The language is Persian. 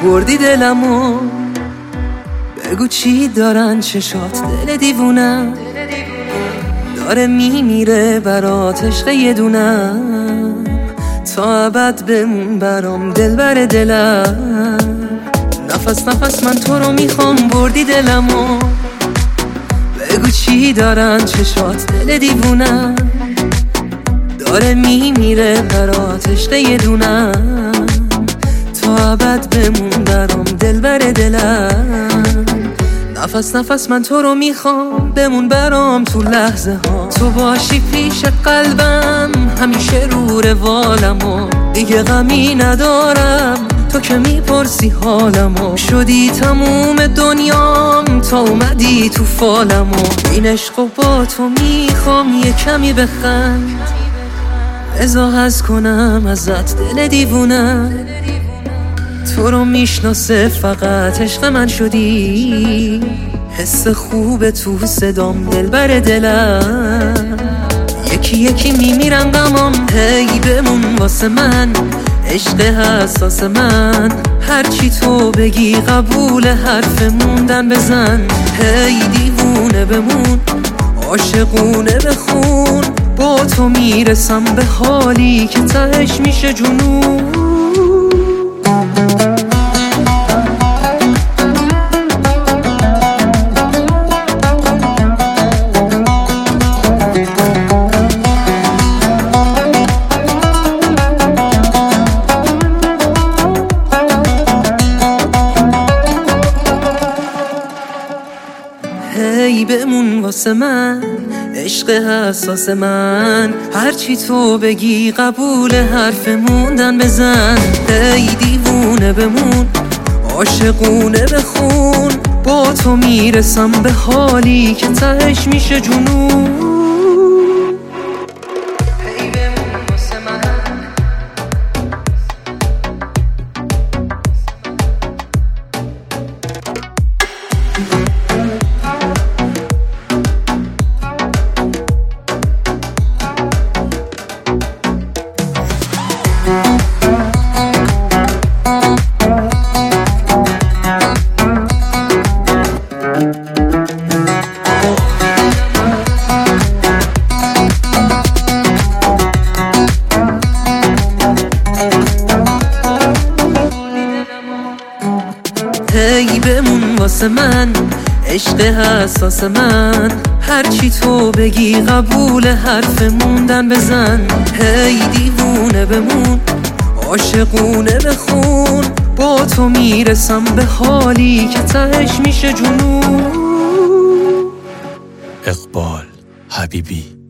بردی دلمو، بگو چی دارن چشات، دل دیوونم داره میمیره برات عشق یه دونم، تا ابد بمون برام دلبر دلم. نفس نفس من تو رو میخوام، بردی دلمو، بگو چی دارن چشات، دل دیوونم داره میمیره برات عشق یه دونم، تا ابد بمون برام دلبر دلم. نفس نفس من تو رو میخوام، بمون برام تو لحظه ها، تو باشی پیش قلبم همیشه رو روالمو، دیگه غمی ندارم تو که میپرسی حالمو، شدی تموم دنیام تا اومدی تو فالمو. این عشقو با تو میخوام یه کمی بخند، ازا حس کنم ازت دل دیوونم، تو رو میشناسه فقط عشق من شدی، حس خوب تو صدام دلبر دلم. یکی یکی میمیرم غمام، هی بمون واسه من عشق حساس من، هرچی تو بگی قبول حرف موندن بزن. هی دیوونه بمون عاشقونه بخون، با تو میرسم به حالی که تهش میشه جنون. هی بمون واسه من عشق حساس من، هرچی تو بگی قبول حرف موندن بزن. هی دیوونه بمون عاشقونه بخون، با تو میرسم به حالی که تهش میشه جنون. هی بمون واسه من هی بمون واسه من عشق حساس من، هرچی تو بگی قبول حرف موندن بزن. هی دیوونه بمون عاشقونه بخون، با تو میرسم به حالی که تهش میشه جنون. اقبال حبیبی.